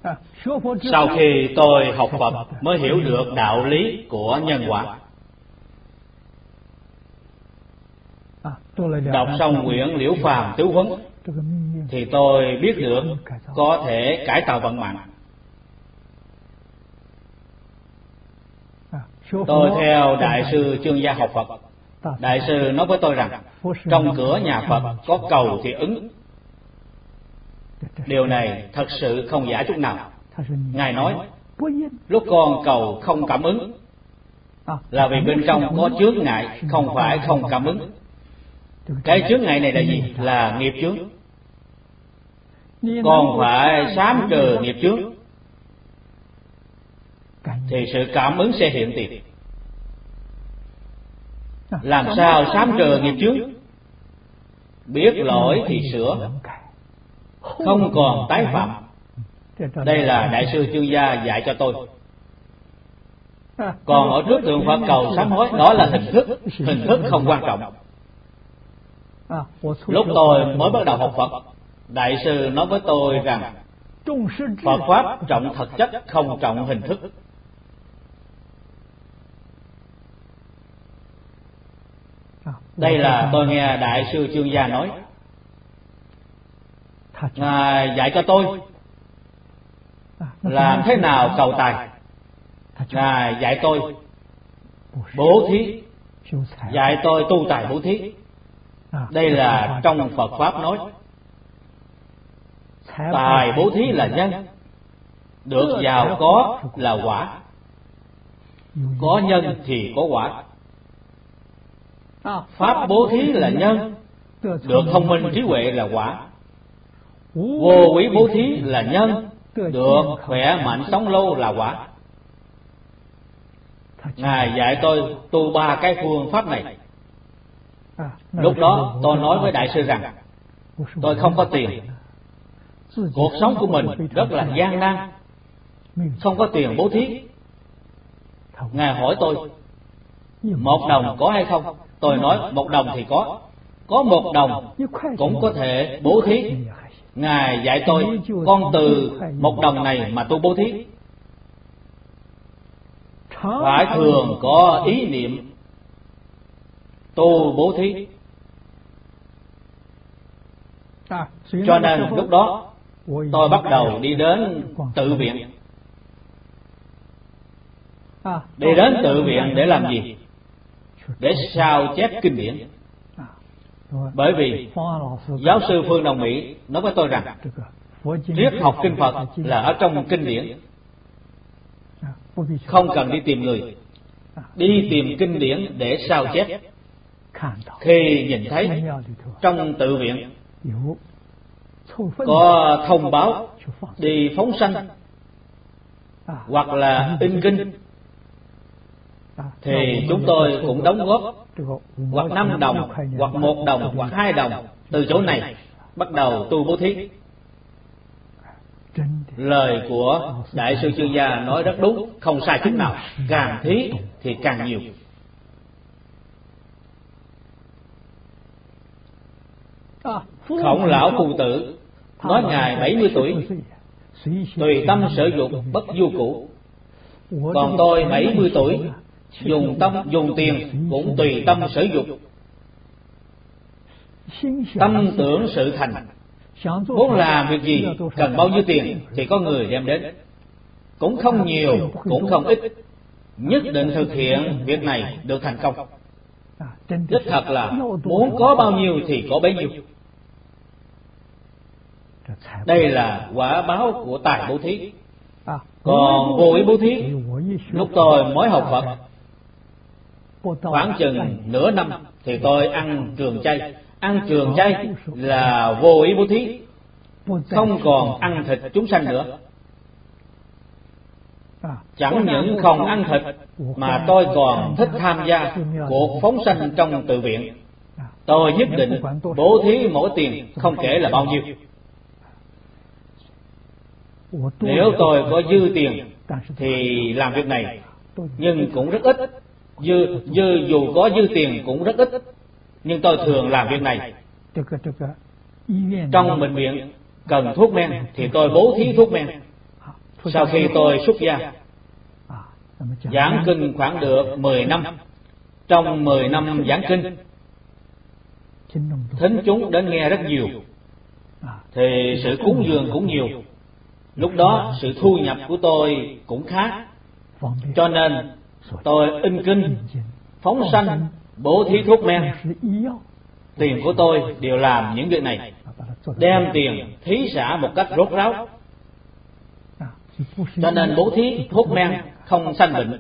Sau khi tôi học Phật mới hiểu được đạo lý của nhân quả. Đọc xong quyển Liễu Phàm Tứ Huấn thì tôi biết được có thể cải tạo vận mạng. Tôi theo Đại sư Chương Gia học Phật. Đại sư nói với tôi rằng trong cửa nhà Phật có cầu thì ứng. Điều này thật sự không giả chút nào. Ngài nói lúc con cầu không cảm ứng là vì bên trong có chướng ngại, không phải không cảm ứng. Cái chướng ngại này là gì? Là nghiệp chướng. Còn phải sám trừ nghiệp chướng thì sự cảm ứng sẽ hiện tiền. Làm sao sám trừ nghiệp chướng? Biết lỗi thì sửa, không còn tái phạm. Đây là Đại sư Chương Gia dạy cho tôi. Còn ở trước tượng Phật cầu sám hối, đó là hình thức không quan trọng. Lúc tôi mới bắt đầu học Phật, Đại sư nói với tôi rằng Phật Pháp trọng thực chất, không trọng hình thức. Đây là tôi nghe Đại sư Chương Gia nói. Ngài dạy cho tôi làm thế nào cầu tài. Ngài dạy tôi bố thí, dạy tôi tu tài bố thí. Đây là trong Phật Pháp nói. Tài bố thí là nhân, được giàu có là quả. Có nhân thì có quả. Pháp bố thí là nhân, được thông minh trí huệ là quả. Vô quý bố thí là nhân, được khỏe mạnh sống lâu là quả. Ngài dạy tôi tu ba cái phương pháp này. Lúc đó tôi nói với Đại sư rằng tôi không có tiền, cuộc sống của mình rất là gian nan, không có tiền bố thí. Ngài hỏi tôi 1 đồng có hay không? Tôi nói 1 đồng thì có 1 đồng cũng có thể bố thí. Ngài dạy tôi con từ 1 đồng này mà tu bố thí, phải thường có ý niệm tu bố thí. Cho nên lúc đó tôi bắt đầu đi đến tự viện. Đi đến tự viện để làm gì? Để sao chép kinh điển. Bởi vì giáo sư Phương Đồng Mỹ nói với tôi rằng triết học kinh Phật là ở trong kinh điển, không cần đi tìm người, đi tìm kinh điển để sao chép. Khi nhìn thấy trong tự viện có thông báo đi phóng sanh hoặc là in kinh, thì chúng tôi cũng đóng góp hoặc 5 đồng, hoặc 1 đồng, hoặc 2 đồng từ chỗ này bắt đầu tu bố thí. Lời của Đại sư Chương Gia nói rất đúng, không sai chút nào. Càng thí thì càng nhiều. Khổng Lão Phu Tử nói Ngài 70 tuổi, tùy tâm sở dục bất du cũ. Còn tôi 70 tuổi, dùng tiền cũng tùy tâm sở dục. Tâm tưởng sự thành. Muốn làm việc gì, cần bao nhiêu tiền thì có người đem đến. Cũng không nhiều, cũng không ít. Nhất định thực hiện việc này được thành công. Đích thật là muốn có bao nhiêu thì có bấy nhiêu. Đây là quả báo của tài bố thí. Còn vô ý bố thí, lúc tôi mới học Phật khoảng chừng nửa năm thì tôi ăn trường chay. Ăn trường chay là vô ý bố thí, không còn ăn thịt chúng sanh nữa. Chẳng những không ăn thịt mà tôi còn thích tham gia cuộc phóng sanh trong tự viện. Tôi nhất định bố thí mỗi tiền không kể là bao nhiêu. Nếu tôi có dư tiền thì làm việc này, nhưng cũng rất ít. Dù có dư tiền cũng rất ít, nhưng tôi thường làm việc này. Trong bệnh viện cần thuốc men thì tôi bố thí thuốc men. Sau khi tôi xuất gia, giảng kinh khoảng được 10 năm. Trong 10 năm giảng kinh, thính chúng đến nghe rất nhiều, thì sự cúng dường cũng nhiều. Lúc đó sự thu nhập của tôi cũng khá, cho nên tôi in kinh, phóng sanh, bố thí thuốc men. Tiền của tôi đều làm những việc này, đem tiền thí xả một cách rốt ráo. Cho nên bố thí thuốc men không sanh bệnh.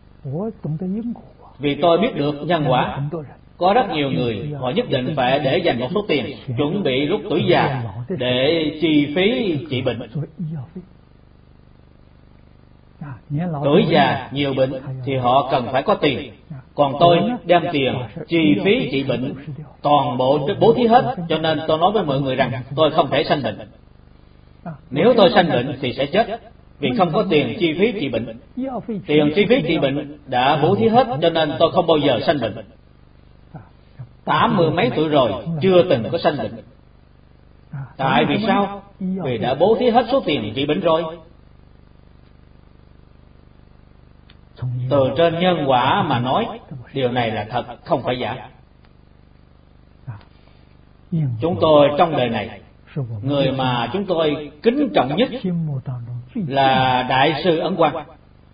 Vì tôi biết được nhân quả. Có rất nhiều người họ nhất định phải để dành một số tiền chuẩn bị lúc tuổi già để chi phí trị bệnh. Tuổi già nhiều bệnh thì họ cần phải có tiền. Còn tôi đem tiền chi phí trị bệnh toàn bộ bố thí hết. Cho nên tôi nói với mọi người rằng tôi không thể sanh bệnh. Nếu tôi sanh bệnh thì sẽ chết, vì không có tiền chi phí trị bệnh. Tiền chi phí trị bệnh đã bố thí hết, cho nên tôi không bao giờ sanh bệnh. 80 mấy tuổi rồi chưa từng có sanh bệnh. Tại vì sao? Vì đã bố thí hết số tiền trị bệnh rồi. Từ trên nhân quả mà nói, điều này là thật, không phải giả. Chúng tôi trong đời này, người mà chúng tôi kính trọng nhất là Đại sư Ấn Quang.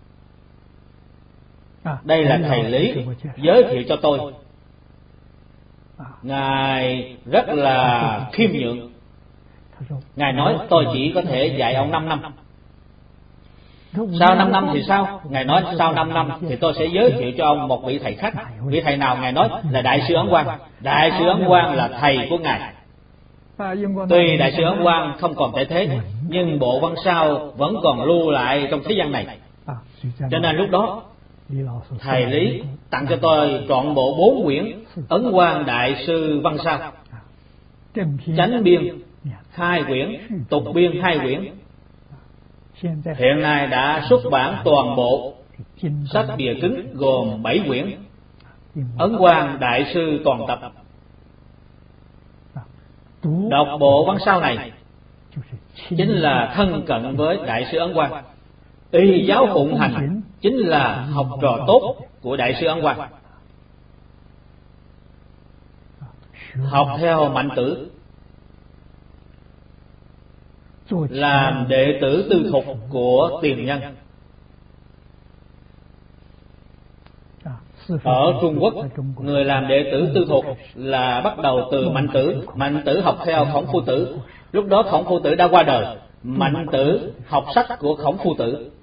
Đây là thầy Lý giới thiệu cho tôi. Ngài rất là khiêm nhượng. Ngài nói tôi chỉ có thể dạy ông 5 năm. Sau 5 năm thì sao? Ngài nói sau 5 năm thì tôi sẽ giới thiệu cho ông một vị thầy khác. Vị thầy nào? Ngài nói là Đại sư Ấn Quang. Đại sư Ấn Quang là thầy của Ngài. Tuy Đại sư Ấn Quang không còn thể thế, nhưng bộ văn sao vẫn còn lưu lại trong thế gian này. Cho nên lúc đó thầy Lý tặng cho tôi trọn bộ 4 quyển Ấn Quang Đại sư văn sao. Chánh biên 2 quyển, tục biên 2 quyển. Hiện nay đã xuất bản toàn bộ sách bìa cứng gồm 7 quyển Ấn Quang Đại sư toàn tập. Đọc bộ văn sao này chính là thân cận với Đại sư Ấn Quang. Y giáo phụng hành chính là học trò tốt của Đại sư Ấn Quang. Học theo Mạnh Tử, làm đệ tử tư thục của tiền nhân. Ở Trung Quốc, người làm đệ tử tư thục là bắt đầu từ Mạnh Tử. Mạnh Tử học theo Khổng Phu Tử. Lúc đó Khổng Phu Tử đã qua đời. Mạnh Tử học sách của Khổng Phu Tử.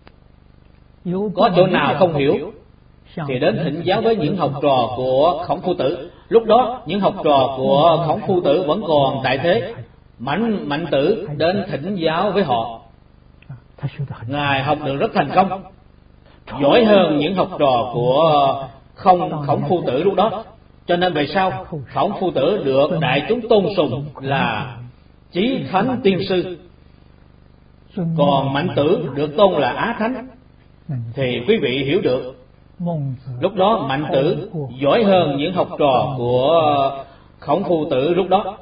Có chỗ nào không hiểu thì đến thỉnh giáo với những học trò của Khổng Phu Tử. Lúc đó những học trò của Khổng Phu Tử vẫn còn tại thế. Mạnh Tử đến thỉnh giáo với họ. Ngài học được rất thành công, giỏi hơn những học trò của Khổng Phu Tử lúc đó. Cho nên về sau Khổng Phu Tử được đại chúng tôn sùng là chí thánh tiên sư, còn Mạnh Tử được tôn là Á Thánh. Thì quý vị hiểu được, lúc đó Mạnh Tử giỏi hơn những học trò của Khổng Phu Tử lúc đó.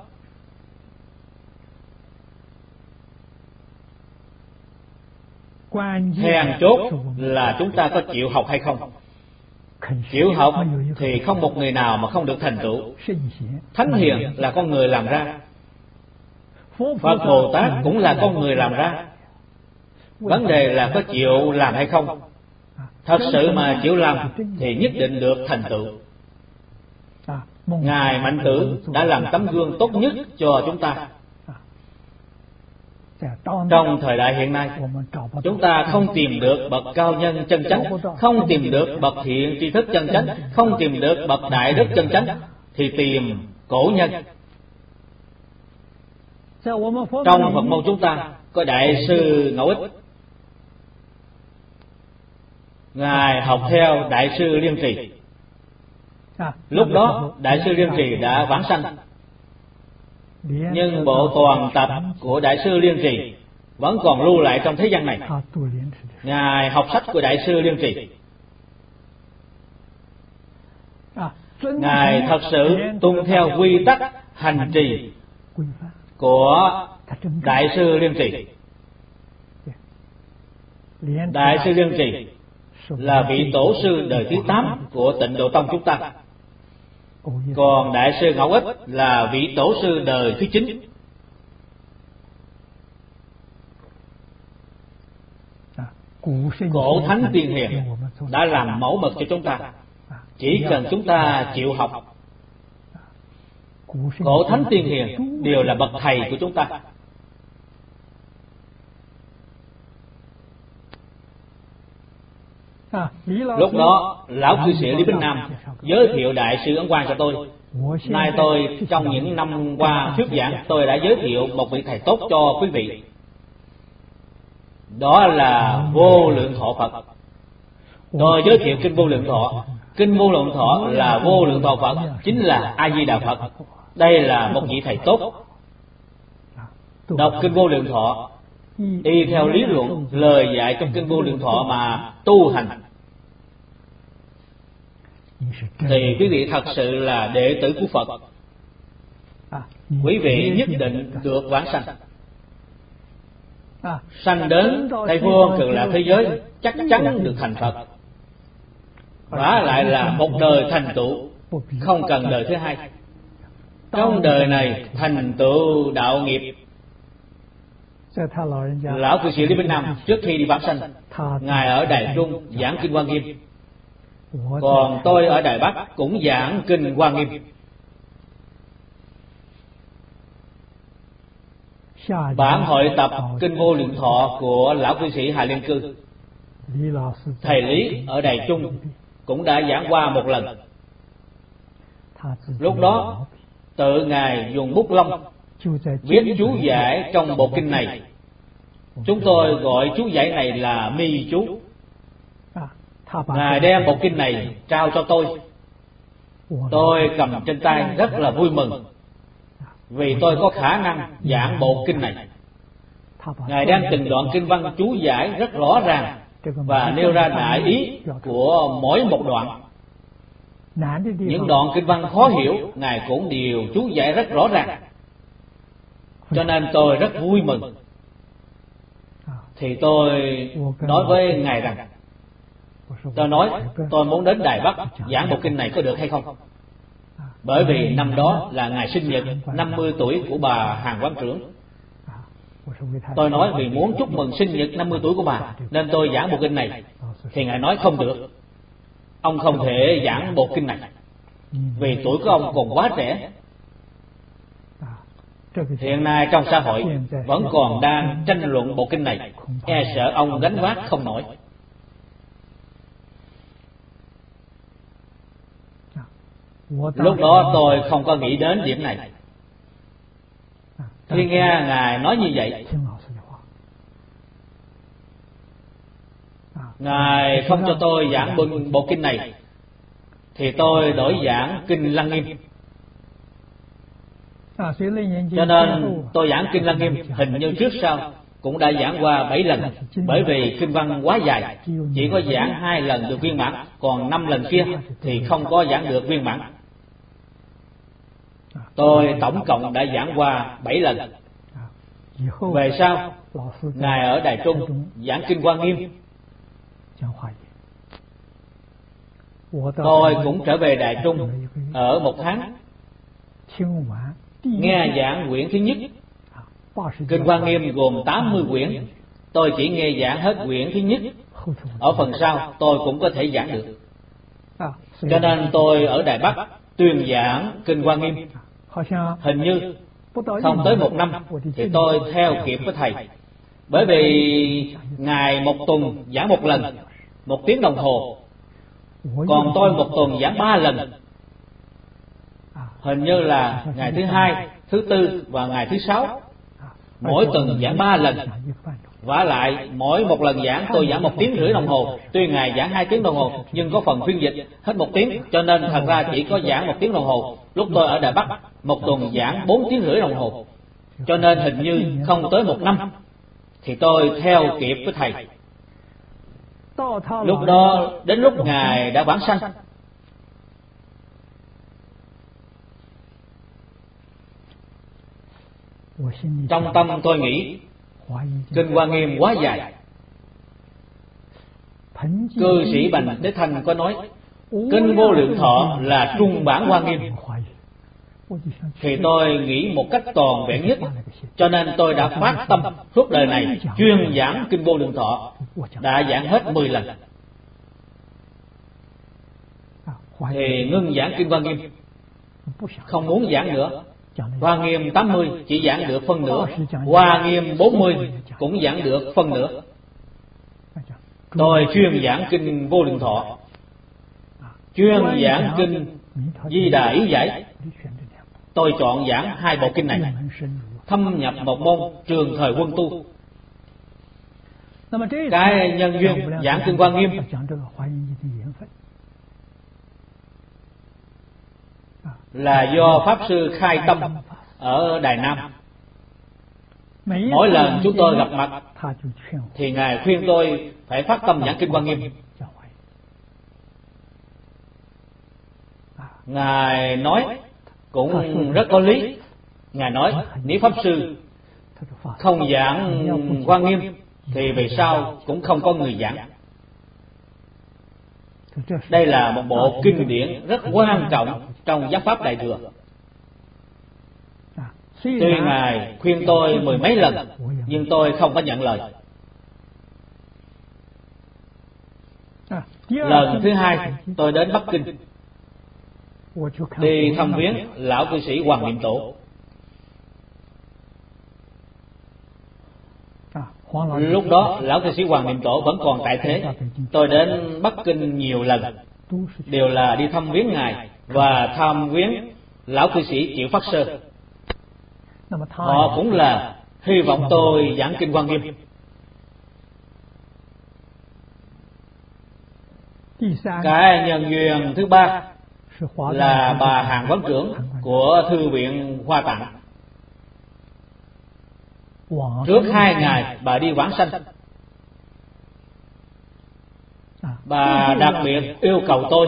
Then chốt là chúng ta có chịu học hay không. Chịu học thì không một người nào mà không được thành tựu. Thánh hiền là con người làm ra, Phật Bồ Tát cũng là con người làm ra. Vấn đề là có chịu làm hay không. Thật sự mà chịu làm thì nhất định được thành tựu. Ngài Mạnh Tử đã làm tấm gương tốt nhất cho chúng ta. Trong thời đại hiện nay, chúng ta không tìm được bậc cao nhân chân chánh, không tìm được bậc thiện tri thức chân chánh, không tìm được bậc đại đức chân chánh, thì tìm cổ nhân. Trong Phật môn chúng ta có Đại sư Ngẫu Ích. Ngài học theo Đại sư Liên Trì. Lúc đó Đại sư Liên Trì đã vãng sanh, nhưng bộ toàn tập của Đại sư Liên Trì vẫn còn lưu lại trong thế gian này. Ngài học sách của Đại sư Liên Trì. Ngài thật sự tuân theo quy tắc hành trì của Đại sư Liên Trì. Đại sư Liên Trì là vị tổ sư đời thứ 8 của Tịnh Độ Tông chúng ta. Còn Đại sư Ngẫu Ích là vị tổ sư đời thứ 9. Cổ thánh tiên hiền đã làm mẫu mực cho chúng ta. Chỉ cần chúng ta chịu học, cổ thánh tiên hiền đều là bậc thầy của chúng ta. Lúc đó lão cư sĩ Lý Bính Nam giới thiệu Đại sư Ấn Quang cho tôi. Nay tôi trong những năm qua thuyết giảng, tôi đã giới thiệu một vị thầy tốt cho quý vị. Đó là Vô Lượng Thọ Phật. Tôi giới thiệu kinh Vô Lượng Thọ. Kinh Vô Lượng Thọ là Vô Lượng Thọ Phật, chính là A Di Đà Phật. Đây là một vị thầy tốt. Đọc kinh Vô Lượng Thọ, y theo lý luận lời dạy trong kinh Vô Lượng Thọ mà tu hành, thì quý vị thật sự là đệ tử của Phật. Quý vị nhất định được vãng sanh. Sanh đến Tây Phương Cực Lạc thế giới, chắc chắn được thành Phật. Vả lại là một đời thành tựu, không cần đời thứ hai. Trong đời này thành tựu đạo nghiệp. Lão cư sĩ Lý Bính Nam trước khi đi vãng sanh, ngài ở Đài Trung giảng kinh Hoa Nghiêm, còn tôi ở Đài Bắc cũng giảng kinh Hoa Nghiêm. Bản hội tập kinh Vô Lượng Thọ của lão cư sĩ Hà Liên Cư, thầy Lý ở Đài Trung cũng đã giảng qua một lần. Lúc đó tự ngài dùng bút lông viết chú giải trong bộ kinh này. Chúng tôi gọi chú giải này là mi chú. Ngài đem bộ kinh này trao cho tôi. Tôi cầm trên tay rất là vui mừng, vì tôi có khả năng giảng bộ kinh này. Ngài đem từng đoạn kinh văn chú giải rất rõ ràng và nêu ra đại ý của mỗi một đoạn. Những đoạn kinh văn khó hiểu, Ngài cũng đều chú giải rất rõ ràng. Cho nên tôi rất vui mừng. Thì tôi nói với Ngài rằng, tôi nói tôi muốn đến Đài Bắc giảng bộ kinh này có được hay không? Bởi vì năm đó là ngày sinh nhật 50 tuổi của bà Hàn Quán Trưởng. Tôi nói vì muốn chúc mừng sinh nhật 50 tuổi của bà nên tôi giảng bộ kinh này. Thì Ngài nói không được, ông không thể giảng bộ kinh này, vì tuổi của ông còn quá trẻ. Hiện nay trong xã hội vẫn còn đang tranh luận bộ kinh này, e sợ ông gánh vác không nổi. Lúc đó tôi không có nghĩ đến điểm này. Khi nghe Ngài nói như vậy, Ngài không cho tôi giảng bộ kinh này, thì tôi đổi giảng kinh Lăng Nghiêm. Cho nên tôi giảng kinh Lăng Nghiêm hình như trước sau cũng đã giảng qua 7 lần. Bởi vì kinh văn quá dài, chỉ có giảng 2 lần được viên mãn, còn 5 lần kia thì không có giảng được viên mãn. Tôi tổng cộng đã giảng qua 7 lần. Về sau Ngài ở Đài Trung giảng kinh Hoa Nghiêm, tôi cũng trở về Đài Trung ở 1 tháng, nghe giảng quyển thứ nhất. Kinh Hoa Nghiêm gồm 80 quyển, tôi chỉ nghe giảng hết quyển thứ nhất. Ở phần sau tôi cũng có thể giảng được. Cho nên tôi ở Đài Bắc tuyên giảng kinh Hoa Nghiêm. Hình như không tới 1 năm thì tôi theo kịp với thầy. Bởi vì Ngài 1 tuần giảng 1 lần, 1 tiếng đồng hồ, còn tôi 1 tuần giảng 3 lần. Hình như là ngày thứ 2, thứ 4 và ngày thứ 6, mỗi tuần giảng 3 lần. Vả lại mỗi một lần giảng tôi giảng 1 tiếng rưỡi đồng hồ. Tuy Ngài giảng 2 tiếng đồng hồ nhưng có phần phiên dịch hết 1 tiếng, cho nên thật ra chỉ có giảng 1 tiếng đồng hồ. Lúc tôi ở Đài Bắc 1 tuần giảng 4 tiếng rưỡi đồng hồ. Cho nên hình như không tới 1 năm thì tôi theo kịp với thầy. Lúc đó đến lúc Ngài đã vãng sanh, trong tâm tôi nghĩ kinh Hoa Nghiêm quá dài, Cư sĩ Bành Đế Thanh có nói Kinh Vô Lượng Thọ là trung bản Hoa Nghiêm, thì tôi nghĩ một cách toàn vẹn nhất, cho nên tôi đã phát tâm suốt đời này chuyên giảng Kinh Vô Lượng Thọ, đã giảng hết 10 lần. Thì ngưng giảng Kinh Hoa Nghiêm, không muốn giảng nữa. Hoa Nghiêm 80 chỉ giảng được phân nửa, Hoa Nghiêm 40 cũng giảng được phân nửa. Tôi chuyên giảng Kinh Vô Lượng Thọ, chuyên giảng Kinh Di Đà Ý Giải. Tôi chọn giảng 2 bộ kinh này, thâm nhập một môn trường thời quân tu. Cái nhân duyên giảng Kinh Hoa Nghiêm là do Pháp Sư Khai Tâm ở Đài Nam. Mỗi lần chúng tôi gặp mặt thì Ngài khuyên tôi phải phát tâm giảng Kinh Hoa Nghiêm. Ngài nói cũng rất có lý. Ngài nói nếu Pháp Sư không giảng Hoa Nghiêm thì về sau cũng không có người giảng. Đây là một bộ kinh điển rất quan trọng trong Giác Pháp Đại Thừa. Tuy Ngài khuyên tôi 10 mấy lần, nhưng tôi không có nhận lời. Lần thứ 2 tôi đến Bắc Kinh, đi thăm viếng lão cư sĩ Hoàng Niệm Tổ. Lúc đó lão cư sĩ Hoàng Niệm Tổ vẫn còn tại thế. Tôi đến Bắc Kinh nhiều lần, đều là đi thăm viếng Ngài và thăm viếng lão cư sĩ Triệu Phát Sơ. Họ cũng là hy vọng tôi giảng Kinh Hoa Nghiêm. Cái nhân duyên thứ 3 là bà Hàn Quán Trưởng của Thư viện Hoa Tạng. Trước 2 ngày bà đi vãng sanh, bà đặc biệt yêu cầu tôi,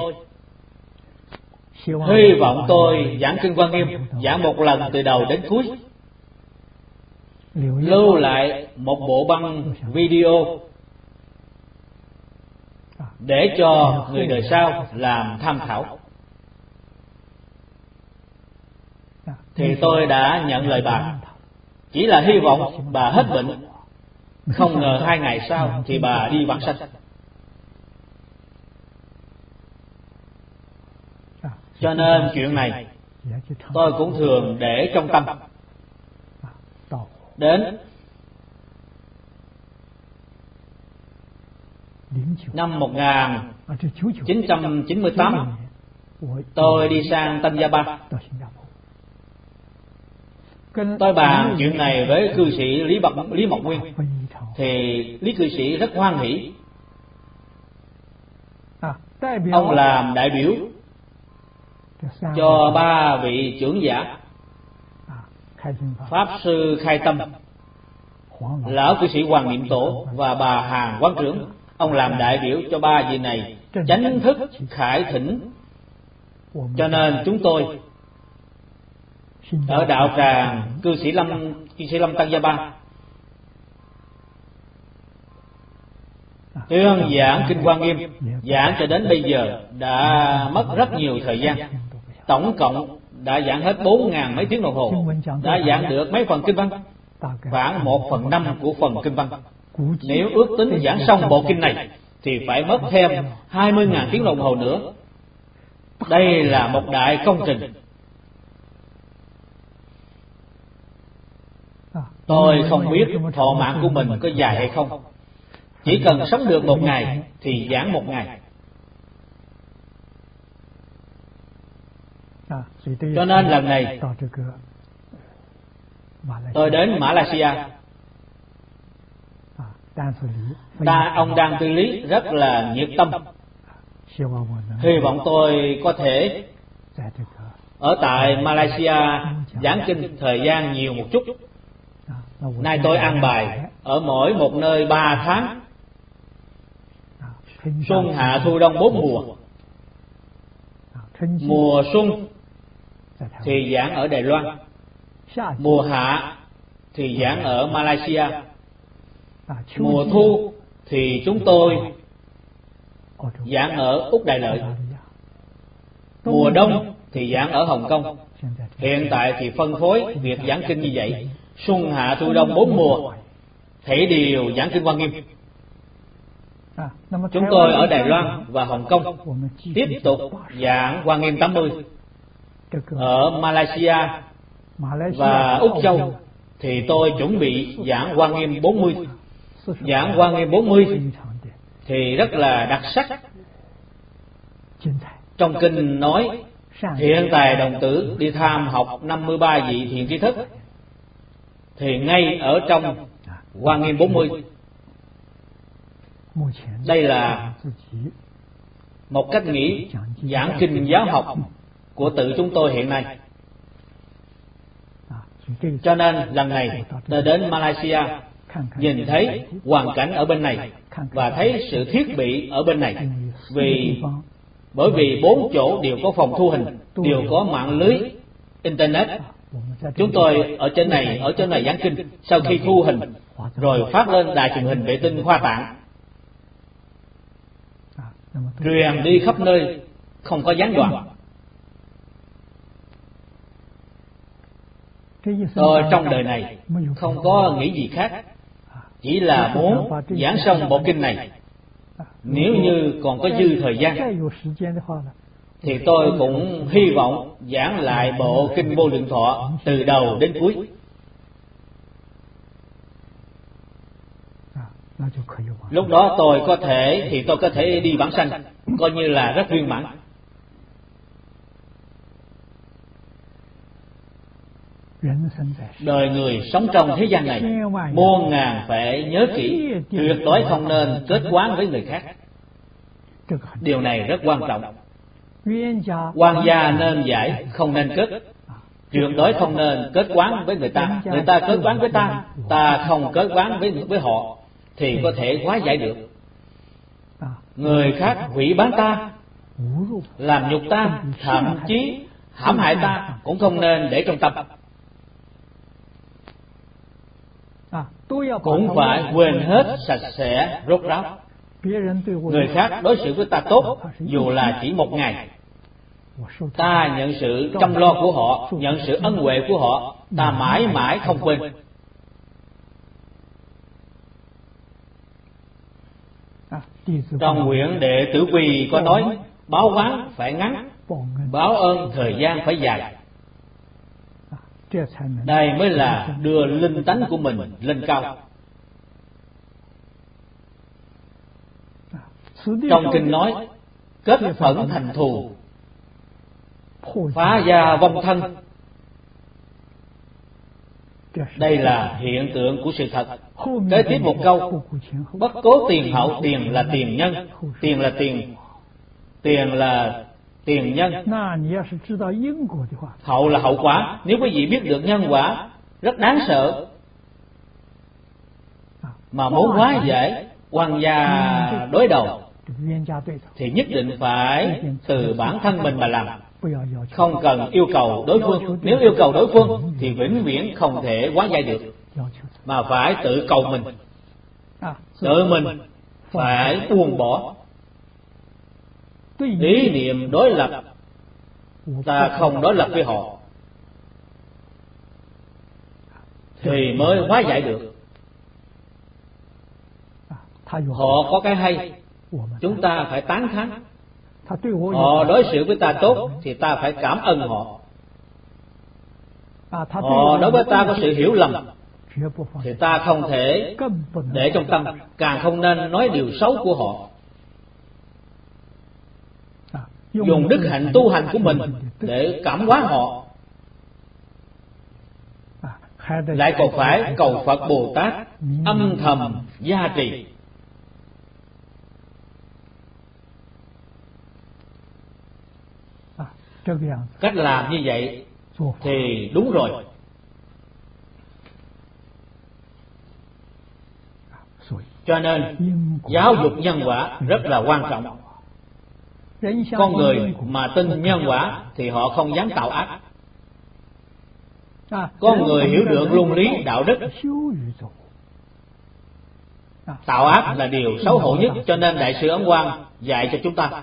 hy vọng tôi giảng Kinh Hoa Nghiêm, giảng một lần từ đầu đến cuối, lưu lại một bộ băng video để cho người đời sau làm tham khảo. Thì tôi đã nhận lời bà, chỉ là hy vọng bà hết bệnh. Không ngờ 2 ngày sau thì bà đi vãng sanh. Cho nên chuyện này tôi cũng thường để trong tâm. Đến năm 1998, tôi đi sang Tân Gia Ba. Tôi bàn chuyện này với cư sĩ Lý Mộc Nguyên, thì Lý cư sĩ rất hoan hỷ. Ông làm đại biểu cho 3 vị trưởng giả: Pháp Sư Khai Tâm, lão cư sĩ Hoàng Niệm Tổ và bà Hàn Quán Trưởng. Ông làm đại biểu cho 3 vị này chánh thức khải thỉnh. Cho nên chúng tôi ở đạo tràng cư sĩ Lâm Tân Gia Ba tuyên giảng Kinh Hoa Nghiêm, giảng cho đến bây giờ đã mất rất nhiều thời gian. Tổng cộng đã giảng hết 4.000 mấy tiếng đồng hồ, đã giảng được mấy phần kinh văn, khoảng 1/5 của phần kinh văn. Nếu ước tính giảng xong bộ kinh này thì phải mất thêm 20.000 tiếng đồng hồ nữa. Đây là một đại công trình. Tôi không biết thọ mạng của mình có dài hay không. Chỉ cần sống được 1 ngày thì giảng 1 ngày. Cho nên lần này tôi đến Malaysia. Ông Đan Tư Lý rất là nhiệt tâm, hy vọng tôi có thể ở tại Malaysia giảng kinh thời gian nhiều một chút. Nay tôi ăn bài ở mỗi một nơi 3 tháng, xuân hạ thu đông 4 mùa. Mùa xuân thì giảng ở Đài Loan, mùa hạ thì giảng ở Malaysia, mùa thu thì chúng tôi giảng ở Úc Đại Lợi. Mùa đông thì giảng ở Hồng Kông. Hiện tại thì phân phối việc giảng kinh như vậy, xuân hạ thu đông 4 mùa thể đều giảng kinh Hoa Nghiêm. Chúng tôi ở Đài Loan và Hồng Kông tiếp tục giảng Hoa Nghiêm 80. Ở Malaysia và Úc Châu thì tôi chuẩn bị giảng Hoa Nghiêm 40. Giảng Hoa Nghiêm 40 thì rất là đặc sắc. Trong kinh nói hiện tài đồng tử đi tham học 53 vị thiện tri thức, thì ngay ở trong Hoa Nghiêm 40. Đây là một cách nghĩ giảng kinh giáo học của tự chúng tôi hiện nay. Cho nên lần này tôi đến Malaysia, nhìn thấy hoàn cảnh ở bên này và thấy sự thiết bị ở bên này. Bởi vì 4 chỗ đều có phòng thu hình, đều có mạng lưới Internet. Chúng tôi ở trên này giảng kinh, sau khi thu hình rồi phát lên đài truyền hình vệ tinh Hoa Tạng, truyền đi khắp nơi, không có gián đoạn. Tôi trong đời này không có nghĩ gì khác, chỉ là muốn giảng xong bộ kinh này. Nếu như còn có dư thời gian thì tôi cũng hy vọng giảng lại bộ kinh Vô Lượng Thọ từ đầu đến cuối. Lúc đó tôi có thể đi vãng sanh, coi như là rất viên mãn. Đời người sống trong thế gian này, muôn ngàn phải nhớ kỹ, tuyệt đối không nên kết oán với người khác. Điều này rất quan trọng. Quan gia nên giải, không nên kết. Tuyệt đối không nên kết oán với người ta. Người ta kết oán với ta, ta không kết oán với họ, thì có thể hóa giải được. Người khác hủy bán ta, làm nhục ta, thậm chí hãm hại ta, cũng không nên để trong tâm. Cũng phải quên hết sạch sẽ, rốt ráo. Người khác đối xử với ta tốt, dù là chỉ một ngày, ta nhận sự chăm lo của họ, nhận sự ân huệ của họ, ta mãi mãi không quên. Trong quyển Đệ Tử Quy có nói, báo oán phải ngắn, báo ơn thời gian phải dài. Đây mới là đưa linh tánh của mình lên cao. Trong kinh nói, kết phẫn thành thù, phá gia vong thân. Đây là hiện tượng của sự thật. Kế tiếp một câu, bất cố tiền hậu, tiền là tiền nhân, tiền là tiền nhân, hậu là hậu quả. Nếu quý vị biết được nhân quả rất đáng sợ, mà muốn hóa giải oan gia đối đầu thì nhất định phải từ bản thân mình mà làm, không cần yêu cầu đối phương. Nếu yêu cầu đối phương thì vĩnh viễn không thể hóa giải được, mà phải tự cầu mình. Tự mình phải buông bỏ ý niệm đối lập, ta không đối lập với họ, thì mới hóa giải được. Họ có cái hay, chúng ta phải tán thán. Họ đối xử với ta tốt thì ta phải cảm ơn họ. Họ đối với ta có sự hiểu lầm thì ta không thể để trong tâm, càng không nên nói điều xấu của họ. Dùng đức hạnh tu hành của mình để cảm hóa họ, lại còn phải cầu Phật Bồ Tát âm thầm gia trì. Cách làm như vậy thì đúng rồi. Cho nên giáo dục nhân quả rất là quan trọng. Con người mà tin nhân quả thì họ không dám tạo ác. Con người hiểu được luân lý đạo đức Tạo ác là điều xấu hổ nhất, cho nên Đại sư Ấn Quang dạy cho chúng ta.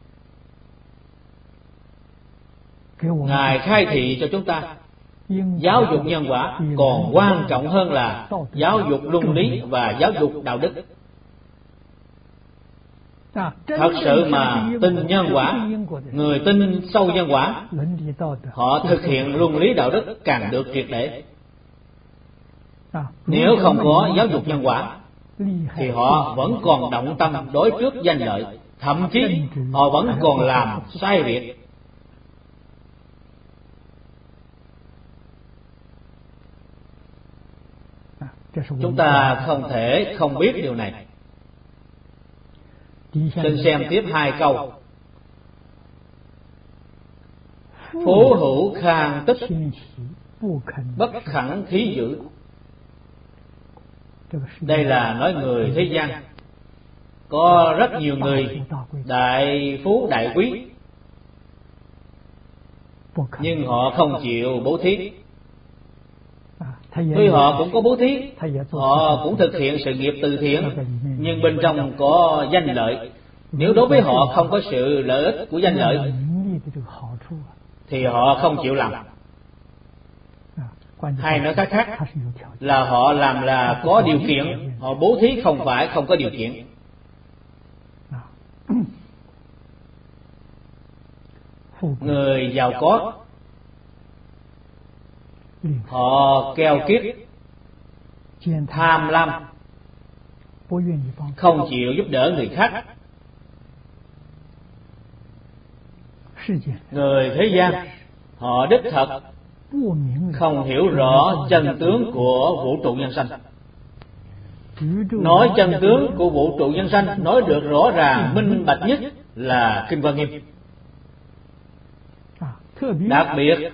Ngài khai thị cho chúng ta giáo dục nhân quả còn quan trọng hơn là giáo dục luân lý và giáo dục đạo đức. Thật sự mà tin nhân quả, người tin sâu nhân quả, họ thực hiện luân lý đạo đức càng được triệt để. Nếu không có giáo dục nhân quả thì họ vẫn còn động tâm đối trước danh lợi, thậm chí họ vẫn còn làm sai việc. Chúng ta không thể không biết điều này. Xin xem tiếp 2 câu. Phố hữu khang tích, bất khẳng thí dữ. Đây là nói người thế gian. Có rất nhiều người đại phú đại quý, nhưng họ không chịu bố thí. Tuy họ cũng có bố thí, họ cũng thực hiện sự nghiệp từ thiện, nhưng bên trong có danh lợi. Nếu đối với họ không có sự lợi ích của danh lợi thì họ không chịu làm. Hay nói cách khác là họ làm là có điều kiện, họ bố thí không phải không có điều kiện. Người giàu có, họ keo kiết, tham lam, không chịu giúp đỡ người khác. Người thế gian, họ đích thật không hiểu rõ chân tướng của vũ trụ nhân sanh. Nói chân tướng của vũ trụ nhân sanh, nói được rõ ràng minh bạch nhất là Kinh Hoa Nghiêm. Đặc biệt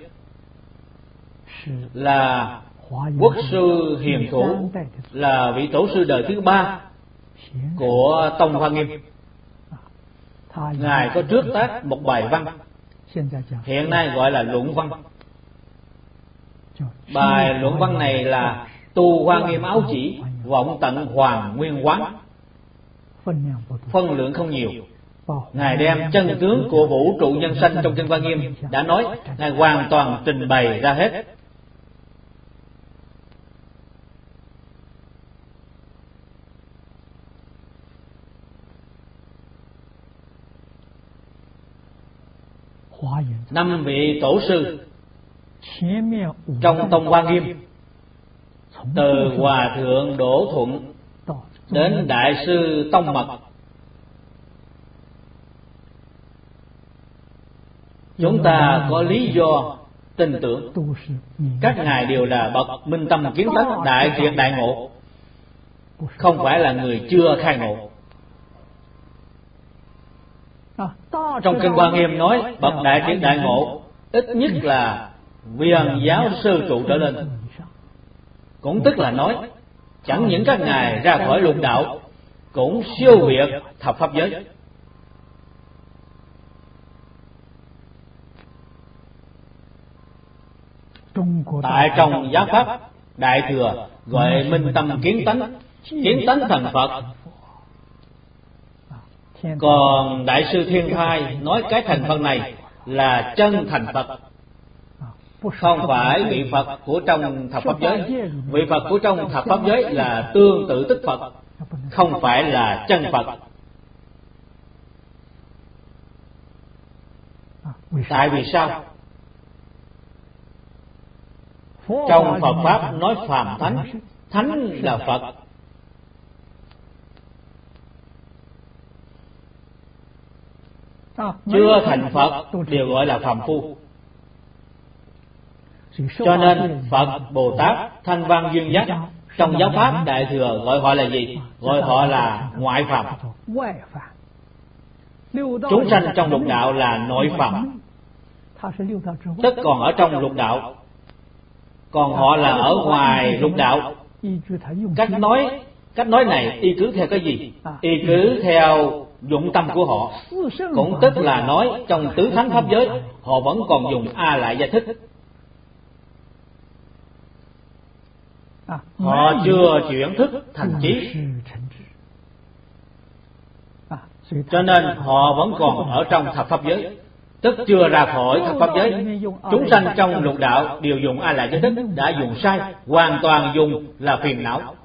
là Quốc sư Hiền Thủ, là vị tổ sư đời thứ 3 của Tông Hoa Nghiêm. Ngài có trước tác một bài văn, hiện nay gọi là luận văn. Bài luận văn này là Tu Hoa Nghiêm Áo Chỉ, vọng tận Hoàng Nguyên Quán. Phân lượng không nhiều. Ngài đem chân tướng của vũ trụ nhân sanh trong Kinh Hoa Nghiêm đã nói, Ngài hoàn toàn trình bày ra hết. Năm vị tổ sư trong Tông Hoa Nghiêm, từ Hòa Thượng Đỗ Thuận đến Đại sư Tông Mật, chúng ta có lý do tin tưởng các ngài đều là bậc minh tâm kiến tánh, đại triệt đại ngộ, không phải là người chưa khai ngộ. Trong Kinh Hoa Nghiêm nói bậc đại triệt đại ngộ ít nhất là viên giáo sư trụ trở lên, cũng tức là nói chẳng những các ngài ra khỏi lục đạo, cũng siêu việt thập pháp giới. Tại trong giáo pháp Đại Thừa gọi minh tâm kiến tánh, kiến tánh thành Phật. Còn Đại sư Thiên Thai nói cái thành phần này là chân thành Phật, không phải vị Phật của trong thập pháp giới. Vị Phật của trong thập pháp giới là tương tự tích Phật, không phải là chân Phật. Tại vì sao? Trong Phật Pháp nói phàm thánh, thánh là Phật. Chưa thành Phật đều gọi là phàm phu. Cho nên Phật, Bồ Tát, Thanh Văn, Duyên Giác trong giáo pháp Đại Thừa gọi họ là gì? Gọi họ là ngoại phàm. Chúng sanh trong lục đạo là nội phàm, tức còn ở trong lục đạo, còn họ là ở ngoài lục đạo. Cách nói này y cứ theo cái gì? Y cứ theo dụng tâm của họ. Cũng tức là nói trong tứ thánh pháp giới họ vẫn còn dùng A Lại Gia Thích. Họ chưa chuyển thức thành trí. cho nên họ vẫn còn ở trong thập pháp giới, tức chưa ra khỏi thập pháp giới. Chúng sanh trong lục đạo đều dùng A Lại Gia Thức, đã dùng sai, hoàn toàn dùng là phiền não.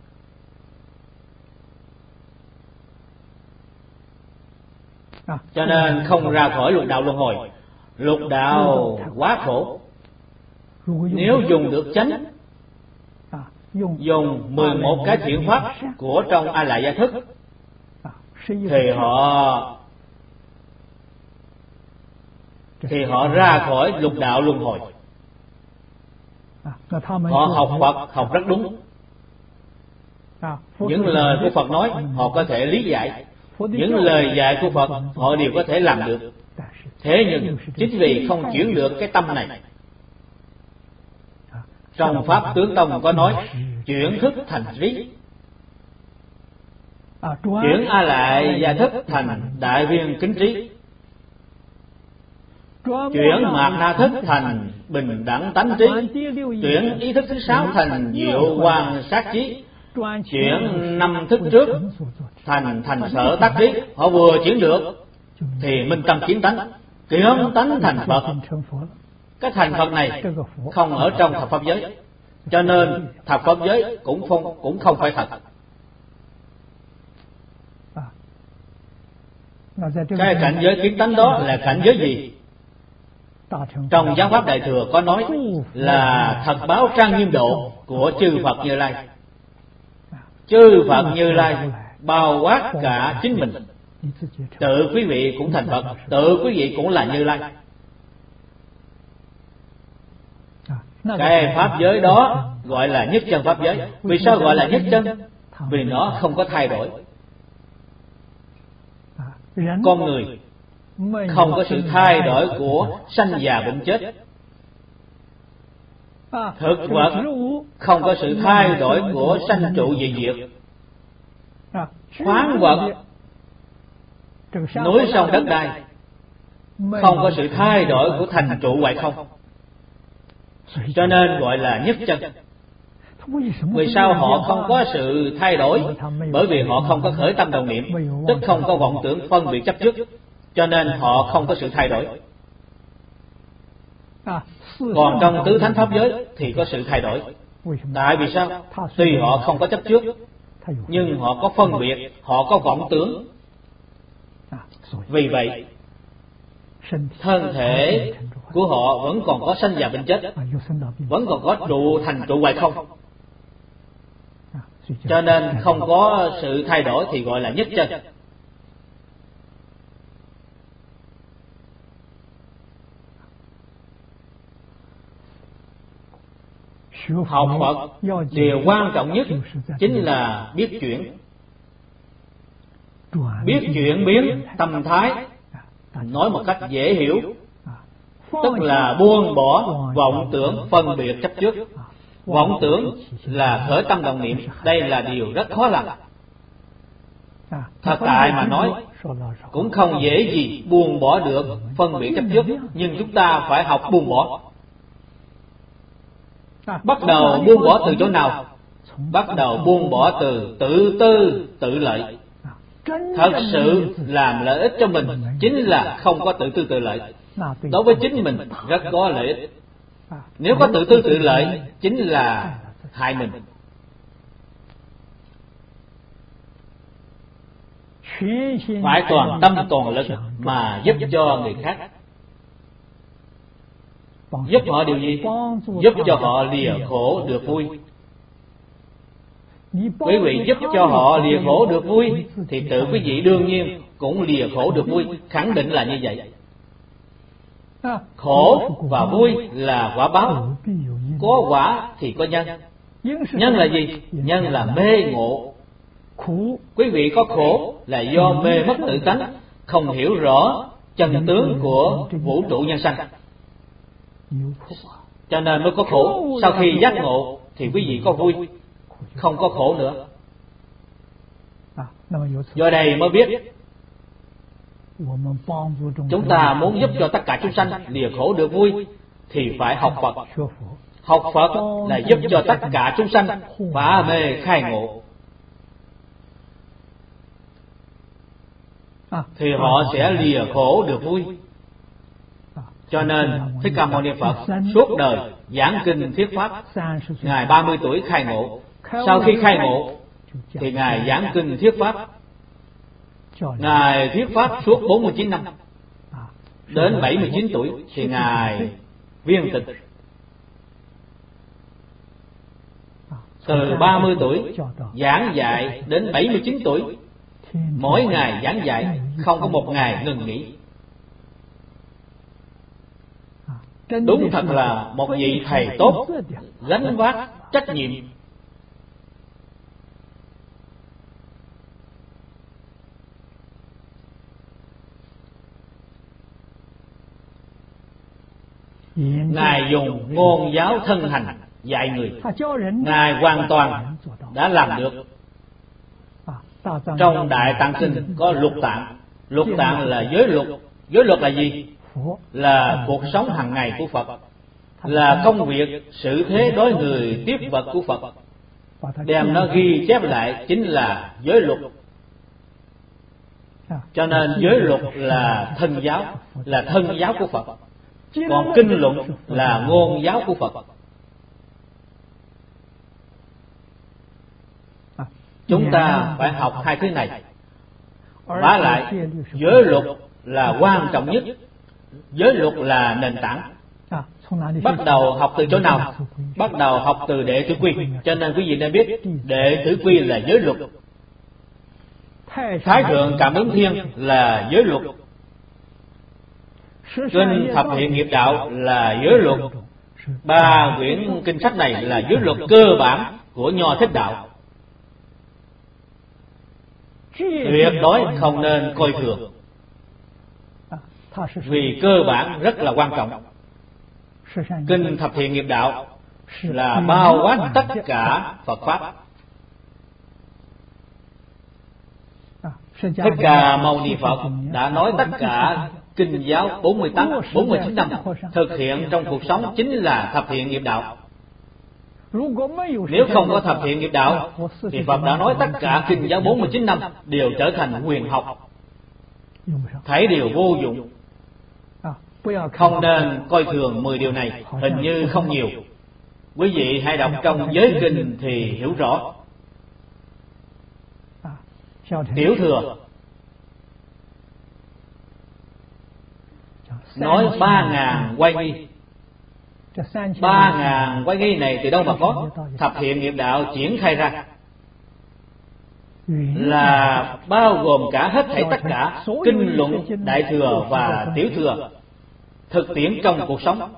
Cho nên không ra khỏi lục đạo luân hồi. Lục đạo quá khổ. Nếu dùng được chánh, dùng 11 cái thiện pháp của trong A Lại Gia Thức, thì họ ra khỏi lục đạo luân hồi. Họ học Phật học rất đúng. Những lời của Phật nói họ có thể lý giải, những lời dạy của Phật họ đều có thể làm được. Thế nhưng chính vì không chuyển được cái tâm này. Trong Pháp Tướng Tông có nói chuyển thức thành trí, chuyển A Lại Gia Thức thành đại viên kính trí, chuyển mạt na thức thành bình đẳng tánh trí, chuyển ý thức thứ 6 thành diệu quan sát trí, chuyển 5 thức trước thành sở tác trí. Họ vừa chuyển được thì minh tâm kiến tánh, kiến tánh thành Phật. Cái thành Phật này không ở trong thập pháp giới, cho nên thập pháp giới cũng không phải thật. Cái cảnh giới kiến tánh đó là cảnh giới gì? Trong Giáo pháp Đại thừa có nói là thật báo trang nghiêm độ của chư Phật Như Lai. Chư Phật Như Lai bao quát cả chính mình. Tự quý vị cũng thành Phật, tự quý vị cũng là Như Lai. Cái pháp giới đó gọi là nhất chân pháp giới. Vì sao gọi là nhất chân? Vì nó không có thay đổi. Con người không có sự thay đổi của sanh già bệnh chết. Thực vật không có sự thay đổi của sanh trụ diệt diệt. Khoáng vật, núi sông đất đai không có sự thay đổi của thành trụ hoại không. Cho nên gọi là nhất chân. Vì sao họ không có sự thay đổi? Bởi vì họ không có khởi tâm đồng niệm, tức không có vọng tưởng phân biệt chấp trước, cho nên họ không có sự thay đổi. Còn trong tứ thánh pháp giới thì có sự thay đổi. Tại vì sao? Tuy họ không có chấp trước, nhưng họ có phân biệt, họ có vọng tưởng. Vì vậy thân thể của họ vẫn còn có sanh già bệnh chết, vẫn còn có thành trụ hoại không. Cho nên không có sự thay đổi thì gọi là nhất chân. Học Phật điều quan trọng nhất chính là biết chuyển. Biết chuyển biến tâm thái, nói một cách dễ hiểu, tức là buông bỏ vọng tưởng phân biệt chấp trước. Vọng tưởng là khởi tâm đồng niệm, đây là điều rất khó làm. Thật tại mà nói cũng không dễ gì buông bỏ được phân biệt chấp trước, nhưng chúng ta phải học buông bỏ. Bắt đầu buông bỏ từ chỗ nào? Bắt đầu buông bỏ từ tự tư tự lợi. Thật sự làm lợi ích cho mình chính là không có tự tư tự lợi. Đối với chính mình rất có lợi ích. Nếu có tự tư tự lợi chính là hại mình. Phải toàn tâm toàn lực mà giúp cho người khác. Giúp họ điều gì? Giúp cho họ lìa khổ được vui. Quý vị giúp cho họ lìa khổ được vui thì tự quý vị đương nhiên cũng lìa khổ được vui, khẳng định là như vậy. Khổ và vui là quả báo, có quả thì có nhân. Nhân là gì? Nhân là mê ngộ. Quý vị có khổ là do mê mất tự tánh, không hiểu rõ chân tướng của vũ trụ nhân sanh, cho nên mới có khổ. Sau khi giác ngộ thì quý vị có vui, không có khổ nữa. Do đây mới biết chúng ta muốn giúp cho tất cả chúng sanh lìa khổ được vui thì phải học Phật. Học Phật là giúp cho tất cả chúng sanh phá mê khai ngộ. thì họ sẽ lìa khổ được vui. Cho nên Thích Ca Mâu Ni Phật suốt đời giảng kinh thuyết pháp. Ngài 30 tuổi khai ngộ. Sau khi khai ngộ thì Ngài giảng kinh thuyết pháp. Ngài thuyết pháp suốt 49 năm. Đến 79 tuổi thì Ngài viên tịch. Từ 30 tuổi giảng dạy đến 79 tuổi, mỗi ngày giảng dạy, không có một ngày ngừng nghỉ. Đúng thật là một vị thầy tốt, gánh vác trách nhiệm. Ngài dùng ngôn giáo thân hành dạy người. Ngài hoàn toàn đã làm được. Trong Đại Tạng Kinh có lục tạng. Lục tạng là giới luật. Giới luật là gì? Là cuộc sống hàng ngày của Phật, là công việc xử thế đối người tiếp vật của Phật. Đem nó ghi chép lại chính là giới luật. Cho nên giới luật là thân giáo, là thân giáo của Phật. Còn kinh luận là ngôn giáo của Phật. Chúng ta phải học hai thứ này. Vả lại, giới luật là quan trọng nhất. Giới luật là nền tảng. Bắt đầu học từ chỗ nào? Bắt đầu học từ Đệ Tử Quy. Cho nên quý vị nên biết Đệ Tử Quy là giới luật. Thái Thượng Cảm Ứng Thiên là giới luật. Kinh Thập Thiện Nghiệp Đạo là giới luật. Ba quyển kinh sách này là giới luật cơ bản của Nho Thích Đạo. Tuyệt đối không nên coi thường, vì cơ bản rất là quan trọng. Kinh Thập Thiện Nghiệp Đạo là bao quát tất cả Phật Pháp. Thích Ca Mâu Ni Phật đã nói tất cả kinh giáo 49 năm thực hiện trong cuộc sống chính là Thập Thiện Nghiệp Đạo. Nếu không có Thập Thiện Nghiệp Đạo thì Phật đã nói tất cả kinh giáo 49 năm đều trở thành huyền học, thấy đều vô dụng. Không nên coi thường 10 điều này, hình như không nhiều. Quý vị hãy đọc trong giới kinh thì hiểu rõ. Tiểu thừa nói 3.000 oai nghi. 3.000 oai nghi này từ đâu mà có? Thập Thiện Nghiệp Đạo triển khai ra là bao gồm cả hết thảy tất cả kinh luận Đại thừa và Tiểu thừa thực tiễn trong cuộc sống,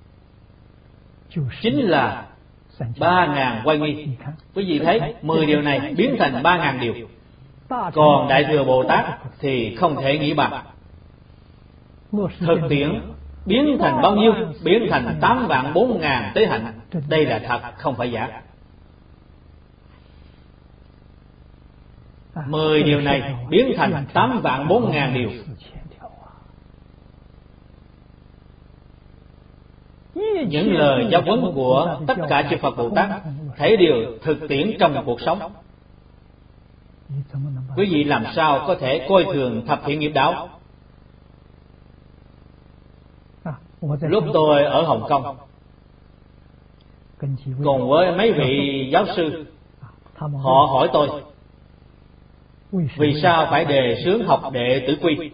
chính là 3.000 oai nghi. Quý vị thấy 10 điều này biến thành 3.000 điều. Còn Đại thừa Bồ Tát thì không thể nghĩ bằng. Thực tiễn biến thành bao nhiêu? Biến thành 8.400.000 tế hạnh. Đây là thật, không phải giả. 10 điều này biến thành 8.400.000 điều. Những lời giáo huấn của tất cả chư Phật Bồ Tát thấy đều thực tiễn trong cuộc sống. Quý vị làm sao có thể coi thường Thập Thiện Nghiệp Đạo? Lúc tôi ở Hồng Kông cùng với mấy vị giáo sư, họ hỏi tôi vì sao phải đề xướng học Đệ Tử Quy.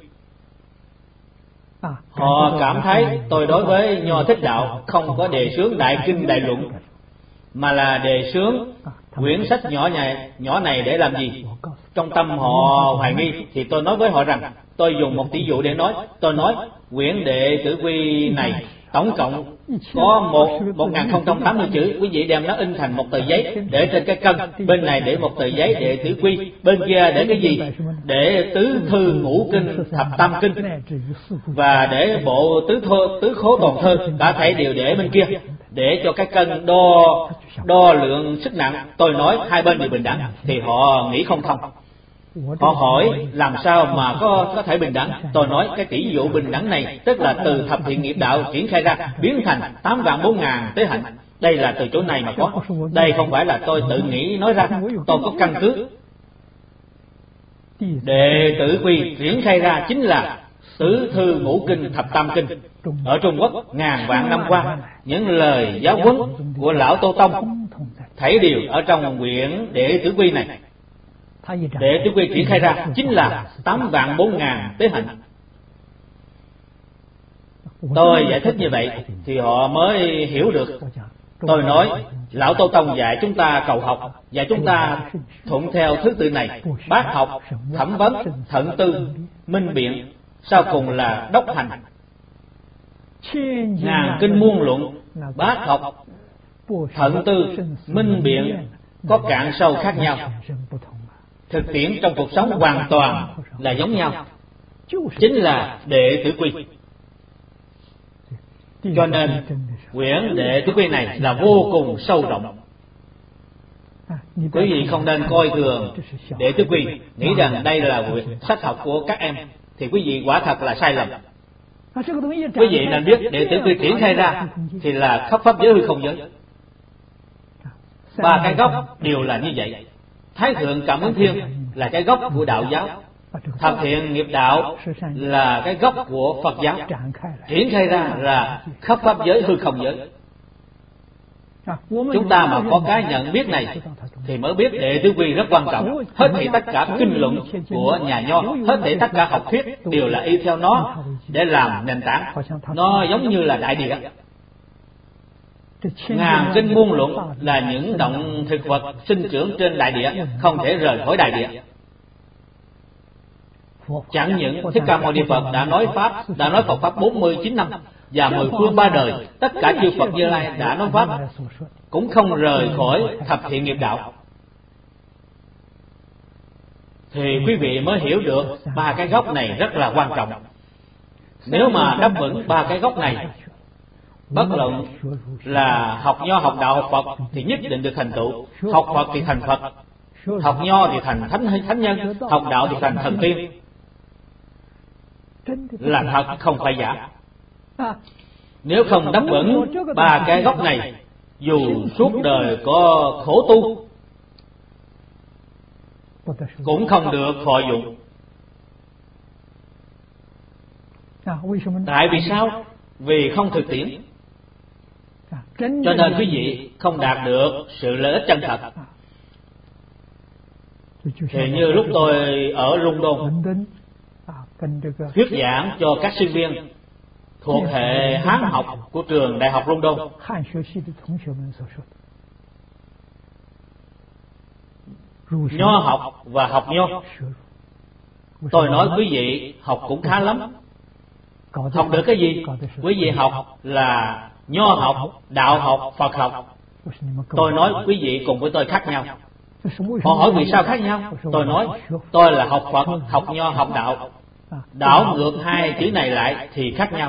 Họ cảm thấy tôi đối với Nho Thích Đạo không có đề xướng Đại Kinh Đại Luận, mà là đề xướng quyển sách nhỏ này để làm gì? Trong tâm họ hoài nghi thì tôi nói với họ rằng, tôi dùng một tỷ dụ để nói. Tôi nói quyển Đệ Tử Quy này tổng cộng có 1080 chữ. Quý vị đem nó in thành một tờ giấy để trên cái cân. Bên này để một tờ giấy Đệ Tử Quy, bên kia để cái gì? Để Tứ Thư Ngũ Kinh, Thập Tam Kinh, và để bộ Tứ Khố Toàn Thơ. Cả thảy đều để bên kia để cho cái cân đo lượng sức nặng. Tôi nói hai bên đều bình đẳng thì họ nghĩ không thông. Họ hỏi làm sao mà có thể bình đẳng. Tôi nói cái tỷ dụ bình đẳng này tức là từ Thập Thiện Nghiệp Đạo triển khai ra, biến thành 8.400.000 tế hạnh. Đây là từ chỗ này mà có. Đây không phải là tôi tự nghĩ nói ra, tôi có căn cứ. Đệ tử quy triển khai ra chính là Tứ Thư Ngũ Kinh Thập Tam Kinh. Ở Trung Quốc ngàn vạn năm qua, những lời giáo huấn của Lão Tô Tông thảy đều ở trong quyển Đệ Tử Quy này. Đệ Tử Quy triển khai ra chính là 8.400.000 tế hạnh. Tôi giải thích như vậy thì họ mới hiểu được. Tôi nói Lão Tô Tông dạy chúng ta cầu học, dạy chúng ta thuận theo thứ tự này: bác học, thẩm vấn, thận tư, minh biện, sau cùng là đốc hành. Ngàn kinh muôn luận, bác học, thận tư, minh biện có cạn sâu khác nhau. Thực tiễn trong cuộc sống hoàn toàn là giống nhau, chính là Đệ Tử Quy. Cho nên quyển Đệ Tử Quy này là vô cùng sâu rộng. Quý vị không nên coi thường Đệ Tử Quy, nghĩ rằng đây là quyển sách học của các em, thì quý vị quả thật là sai lầm. Quý vị nên biết Đệ Tử Quy triển khai ra thì là khắp pháp giới hư không giới. Ba cái gốc đều là như vậy. Thái Thượng Cảm Ứng Thiên là cái gốc của đạo giáo, Thập Thiện Nghiệp Đạo là cái gốc của Phật giáo. Triển khai ra là khắp pháp giới hư không giới. Chúng ta mà có cái nhận biết này thì mới biết Đệ Tử Quy rất quan trọng. Hết thảy tất cả kinh luận của nhà Nho, hết thảy tất cả học thuyết đều là y theo nó để làm nền tảng. Nó giống như là đại địa. Ngàn kinh muôn luận là những động thực vật sinh trưởng trên đại địa, không thể rời khỏi đại địa. Chẳng những Thích Ca Mâu Ni Phật đã nói Phật pháp 49 năm và 10 phương 3 đời, tất cả chư Phật Như Lai đã nói pháp cũng không rời khỏi Thập Thiện Nghiệp Đạo. Thì quý vị mới hiểu được ba cái gốc này rất là quan trọng. Nếu mà đáp vững ba cái gốc này, bất luận là học Nho, học Đạo, học Phật thì nhất định được thành tựu. Học Phật thì thành Phật, học Nho thì thành thánh nhân, học Đạo thì thành thần tiên. Là thật không phải giả. Nếu không đáp vững ba cái gốc này, dù suốt đời có khổ tu cũng không được thọ dụng. Tại vì sao? Vì không thực tiễn. Cho nên quý vị không đạt được sự lợi ích chân thật. Thì như lúc tôi ở London thuyết giảng cho các sinh viên thuộc hệ Hán học của trường Đại học London, Nho học và học Nho, tôi nói quý vị học cũng khá lắm. Học được cái gì? Quý vị học là Nho học, Đạo học, Phật học. Tôi nói quý vị cùng với tôi khác nhau. Họ hỏi vì sao khác nhau? Tôi nói tôi là học Phật, học Nho, học Đạo. Đảo ngược hai chữ này lại thì khác nhau.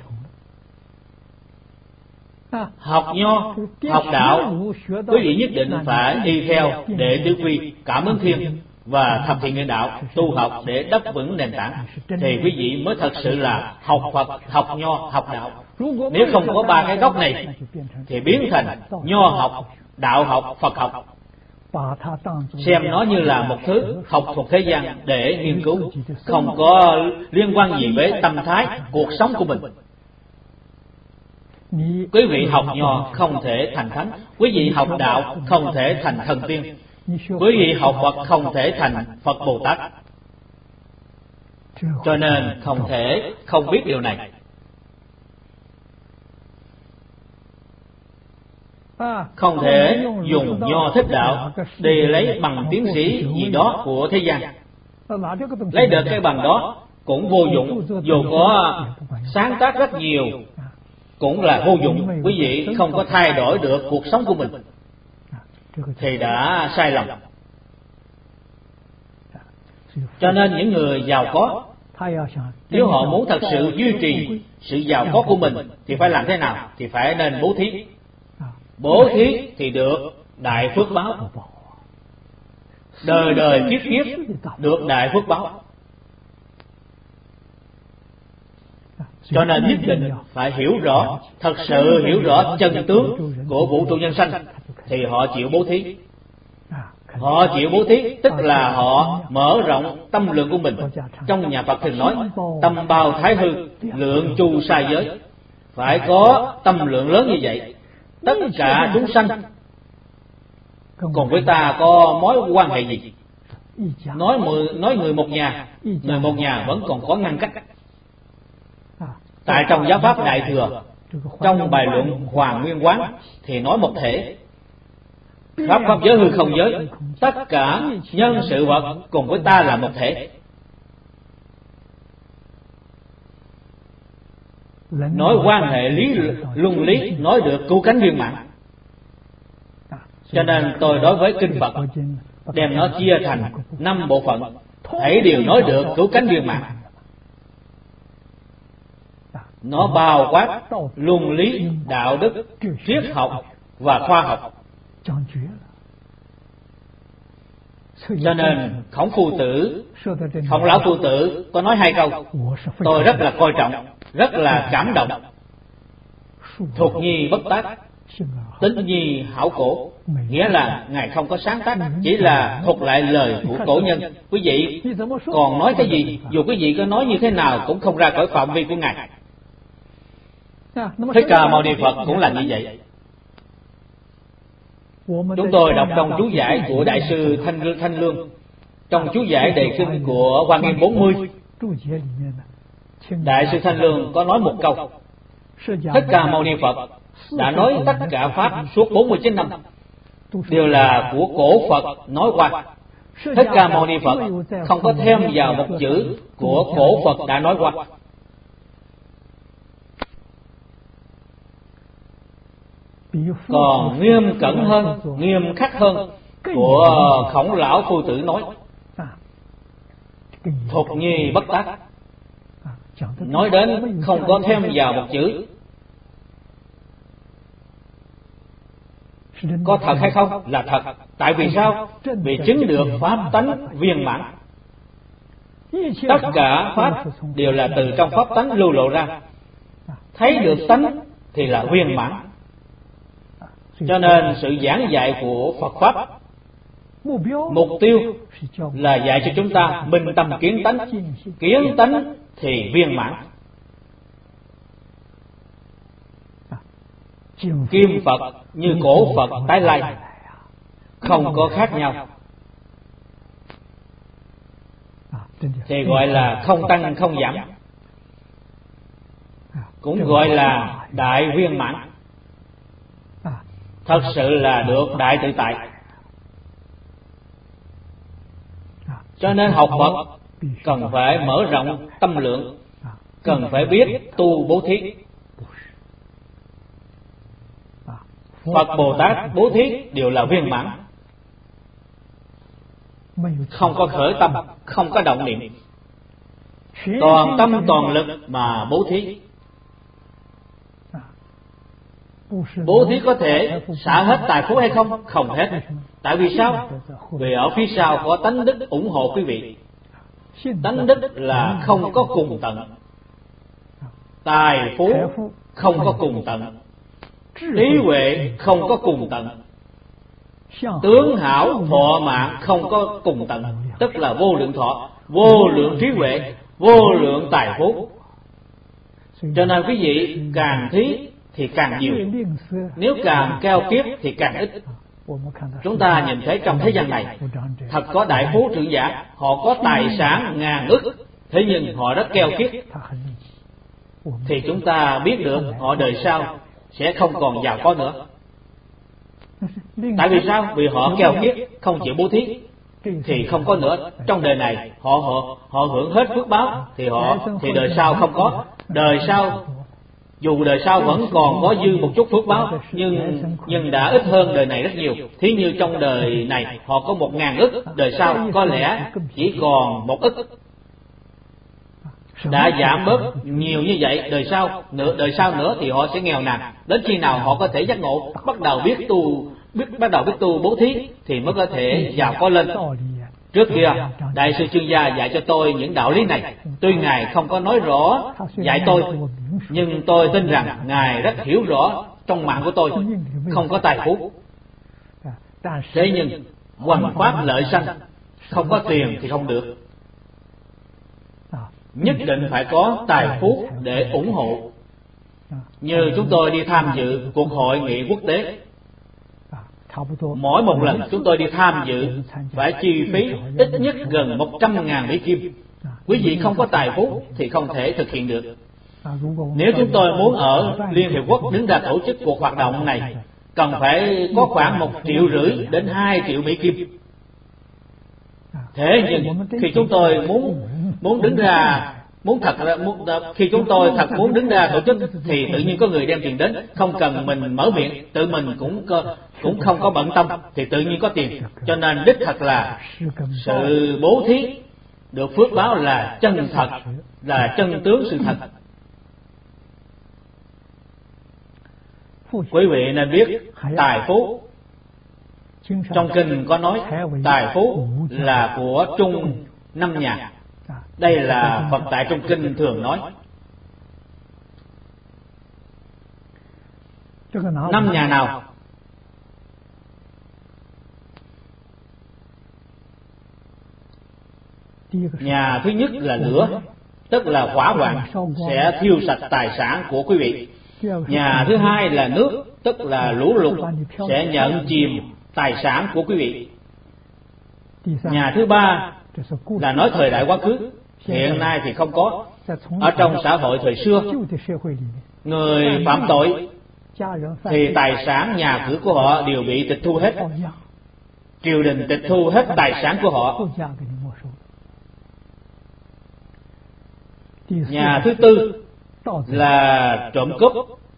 Học Nho, học Đạo, quý vị nhất định phải đi theo Đệ Tử Quy, Cảm Ứng Thiên và Thập Thiện Nghiệp Đạo tu học để đắp vững nền tảng, thì quý vị mới thật sự là học Phật, học Nho, học Đạo. Nếu không có ba cái gốc này thì biến thành Nho học, Đạo học, Phật học, xem nó như là một thứ học thuộc thế gian để nghiên cứu, không có liên quan gì với tâm thái cuộc sống của mình. Quý vị học Nho không thể thành thánh, quý vị học Đạo không thể thành thần tiên, quý vị học Phật không thể thành Phật Bồ Tát. Cho nên không thể không biết điều này. Không thể dùng Nho Thích Đạo để lấy bằng tiến sĩ gì đó của thế gian. Lấy được cái bằng đó cũng vô dụng, dù có sáng tác rất nhiều cũng là vô dụng. Quý vị không có thay đổi được cuộc sống của mình thì đã sai lầm. Cho nên những người giàu có, nếu họ muốn thật sự duy trì sự giàu có của mình thì phải làm thế nào? Thì phải nên bố thí. Bố thí thì được đại phước báo, đời đời kiếp kiếp được đại phước báo. Cho nên nhất định phải hiểu rõ, thật sự hiểu rõ chân tướng của vũ trụ nhân sanh thì họ chịu bố thí. Họ chịu bố thí, tức là họ mở rộng tâm lượng của mình. Trong nhà Phật thường nói, tâm bao thái hư, lượng chu sa giới. Phải có tâm lượng lớn như vậy, tất cả chúng sanh cùng với ta có mối quan hệ gì? Nói người một nhà vẫn còn có ngăn cách. Tại trong giáo pháp Đại Thừa, trong bài luận Hoàn Nguyên Quán thì nói một thể, pháp pháp giới hư không giới, tất cả nhân sự vật cùng với ta là một thể. Nói quan hệ luân lý, nói được cứu cánh viên mãn. Cho nên tôi đối với kinh Phật đem nó chia thành 5 bộ phận, thảy đều nói được cứu cánh viên mãn. Nó bao quát luân lý, đạo đức, triết học và khoa học. Cho nên Khổng lão phu tử có nói 2 câu tôi rất là coi trọng, rất là cảm động. Thuộc nhi bất tác, tính nhi hảo cổ. Nghĩa là Ngài không có sáng tác, chỉ là thuật lại lời của cổ nhân. Quý vị còn nói cái gì, dù quý vị có nói như thế nào cũng không ra khỏi phạm vi của Ngài. Thích Ca Mâu Ni Phật cũng là như vậy. Chúng tôi đọc trong chú giải của Đại sư Thanh Lương, trong chú giải đề kinh của Hoa Nghiêm 40, Đại sư Thanh Lương có nói một câu: Thích Ca Mâu Ni Phật đã nói tất cả pháp suốt 49 năm đều là của cổ Phật nói qua. Thích Ca Mâu Ni Phật không có thêm vào một chữ của cổ Phật đã nói qua. Còn nghiêm cẩn hơn, nghiêm khắc hơn của Khổng lão phu tử nói, thuộc nhi bất tác, nói đến không có thêm vào một chữ. Có thật hay không? Là thật. Tại vì sao? Vì chứng được pháp tánh viên mãn. Tất cả pháp đều là từ trong pháp tánh lưu lộ ra. Thấy được tánh thì là viên mãn. Cho nên sự giảng dạy của Phật Pháp, mục tiêu là dạy cho chúng ta minh tâm kiến tánh. Kiến tánh thì viên mãn. Kim Phật như cổ Phật tái lai, không có khác nhau, thì gọi là không tăng không giảm, cũng gọi là đại viên mãn. Thật sự là được đại tự tại. Cho nên học Phật cần phải mở rộng tâm lượng, cần phải biết tu bố thí. Phật Bồ Tát bố thí đều là viên mãn, không có khởi tâm, không có động niệm, toàn tâm toàn lực mà bố thí. Bố thí có thể xả hết tài phú hay không? Không hết. Tại vì sao? Vì ở phía sau có tánh đức ủng hộ quý vị. Tánh đức là không có cùng tận, tài phú không có cùng tận, trí huệ không có cùng tận, tướng hảo thọ mạng không có cùng tận. Tức là vô lượng thọ, vô lượng trí huệ, vô lượng tài phú. Cho nên quý vị càng thí thì càng nhiều, nếu càng keo kiết thì càng ít. Chúng ta nhìn thấy trong thế gian này, thật có đại phú trưởng giả, họ có tài sản ngàn ức, thế nhưng họ rất keo kiết. Thì chúng ta biết được họ đời sau sẽ không còn giàu có nữa. Tại vì sao? Vì họ keo kiết, không chịu bố thí, thì không có nữa. Trong đời này họ hưởng hết phước báo, thì đời sau không có. Đời sau, dù đời sau vẫn còn có dư một chút phước báo, nhưng đã ít hơn đời này rất nhiều. Thí như trong đời này họ có 1000 ức, đời sau có lẽ chỉ còn 1 ức. Đã giảm bớt nhiều như vậy, đời sau nữa thì họ sẽ nghèo nàn. Đến khi nào họ có thể giác ngộ, bắt đầu biết tu bố thí thì mới có thể giàu có lên. Trước kia Đại sư Chương Gia dạy cho tôi những đạo lý này. Tuy Ngài không có nói rõ dạy tôi, nhưng tôi tin rằng Ngài rất hiểu rõ trong mạng của tôi không có tài phú. Thế nhưng hoằng pháp lợi sanh, không có tiền thì không được. Nhất định phải có tài phú để ủng hộ. Như chúng tôi đi tham dự cuộc hội nghị quốc tế, mỗi một lần chúng tôi đi tham dự phải chi phí ít nhất gần 100.000 Mỹ Kim. Quý vị không có tài phú thì không thể thực hiện được. Nếu chúng tôi muốn ở Liên Hiệp Quốc đứng ra tổ chức cuộc hoạt động này, cần phải có khoảng 1,5 triệu đến 2 triệu Mỹ Kim. Thế nhưng khi chúng tôi muốn đứng ra, khi chúng tôi thật muốn đứng ra tổ chức thì tự nhiên có người đem tiền đến, không cần mình mở miệng, tự mình cũng không có bận tâm thì tự nhiên có tiền. Cho nên đích thật là sự bố thí được phước báo là chân thật, là chân tướng sự thật. Quý vị nên biết tài phú, trong kinh có nói tài phú là của Trung 5 nhà. Đây là Phật tại trong kinh thường nói. 5 nhà nào? Nhà thứ nhất là lửa, tức là hỏa hoạn sẽ thiêu sạch tài sản của quý vị. Nhà thứ hai là nước, tức là lũ lụt sẽ nhận chìm tài sản của quý vị. Nhà thứ ba là nói thời đại quá khứ, hiện nay thì không có. Ở trong xã hội thời xưa, người phạm tội thì tài sản nhà cửa của họ đều bị tịch thu hết. Triều đình tịch thu hết tài sản của họ. Nhà thứ tư là trộm cướp,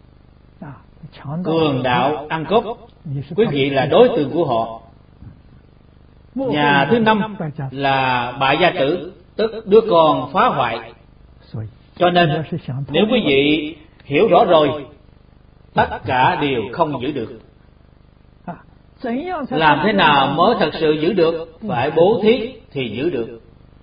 cường đạo ăn cướp, quý vị là đối tượng của họ. Nhà thứ năm là bại gia tử, tức đứa con phá hoại. Cho nên nếu quý vị hiểu rõ rồi, tất cả đều không giữ được. Làm thế nào mới thật sự giữ được? Phải bố thí thì giữ được.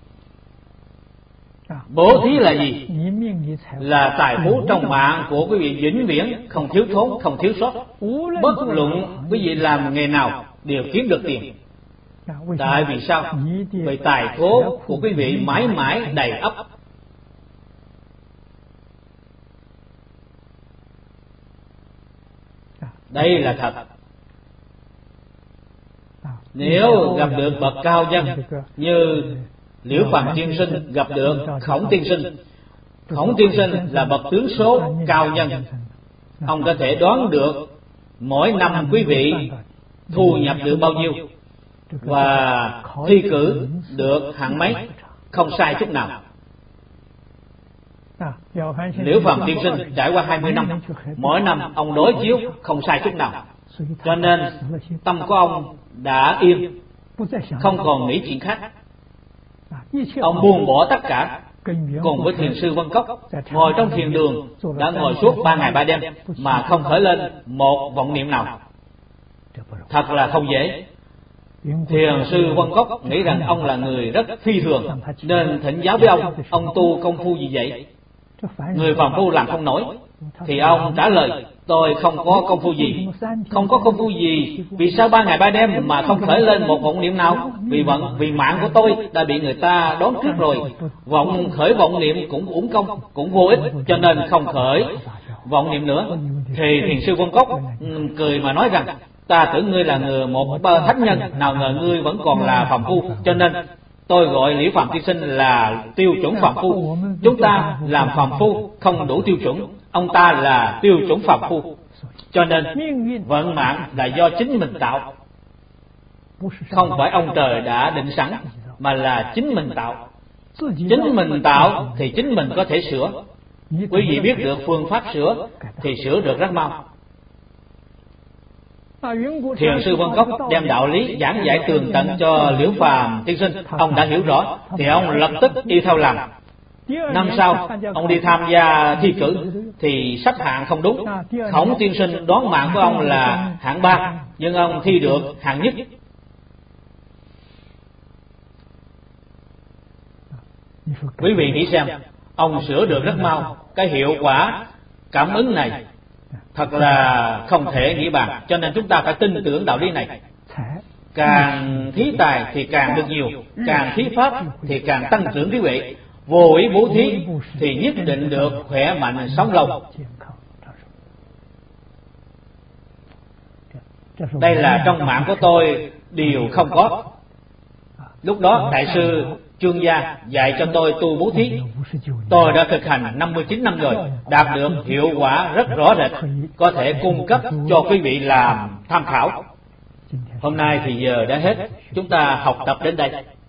Bố thí là gì? Là tài phú trong mạng của quý vị vĩnh viễn, không thiếu thốn, không thiếu sót. Bất luận quý vị làm nghề nào đều kiếm được tiền. Tại vì sao? Vì tài phú của quý vị mãi mãi đầy ắp. Đây là thật. Nếu gặp được bậc cao nhân như Liễu Phàm tiên sinh gặp được Khổng tiên sinh. Khổng tiên sinh là bậc tướng số cao nhân. Ông có thể đoán được mỗi năm quý vị thu nhập được bao nhiêu và thi cử được hạng mấy, không sai chút nào. Liễu Phàm tiên sinh trải qua 20 năm, mỗi năm ông đối chiếu không sai chút nào. Cho nên tâm của ông đã yên, không còn nghĩ chuyện khác. Ông buông bỏ tất cả, cùng với thiền sư Vân Cốc ngồi trong thiền đường, đã ngồi suốt 3 ngày 3 đêm mà không khởi lên một vọng niệm nào. Thật là không dễ. Thiền sư Vân Cốc nghĩ rằng ông là người rất phi thường, nên thỉnh giáo với ông tu công phu gì vậy? Người phàm phu làm không nổi. Thì ông trả lời, tôi không có công phu gì. Không có công phu gì? Vì sao 3 ngày 3 đêm mà không khởi lên một vọng niệm nào? Vì mạng của tôi đã bị người ta đón trước rồi. Khởi vọng niệm cũng uổng công, cũng vô ích, cho nên không khởi vọng niệm nữa. Thì thiền sư Vân Cốc cười mà nói rằng, ta tưởng ngươi là một thánh nhân, nào ngờ ngươi vẫn còn là phàm phu, cho nên tôi gọi Liễu Phàm tiên sinh là tiêu chuẩn phàm phu. Chúng ta làm phàm phu không đủ tiêu chuẩn, ông ta là tiêu chuẩn phàm phu. Cho nên vận mạng là do chính mình tạo, không phải ông trời đã định sẵn, mà là chính mình tạo. Chính mình tạo thì chính mình có thể sửa. Quý vị biết được phương pháp sửa thì sửa được rất mau. Thiền sư Vân Cốc đem đạo lý giảng giải tường tận cho Liễu Phàm tiên sinh. Ông đã hiểu rõ thì ông lập tức đi theo làm. Năm sau ông đi tham gia thi cử thì sắp hạng không đúng. Khổng tiên sinh đoán mạng của ông là hạng 3, nhưng ông thi được hạng nhất. Quý vị nghĩ xem, ông sửa được rất mau. Cái hiệu quả cảm ứng này thật là không thể nghĩ bàn. Cho nên chúng ta phải tin tưởng đạo lý này. càng thí tài thì càng được nhiều, càng thí pháp thì càng tăng trưởng trí huệ. Vô ý bố thí thì nhất định được khỏe mạnh sống lâu. Đây là trong mạng của tôi điều không có. Lúc đó Đại sư Chương Gia dạy cho tôi tu bố thí. Tôi đã thực hành 59 năm rồi, đạt được hiệu quả rất rõ rệt, có thể cung cấp cho quý vị làm tham khảo. Hôm nay thì giờ đã hết, chúng ta học tập đến đây.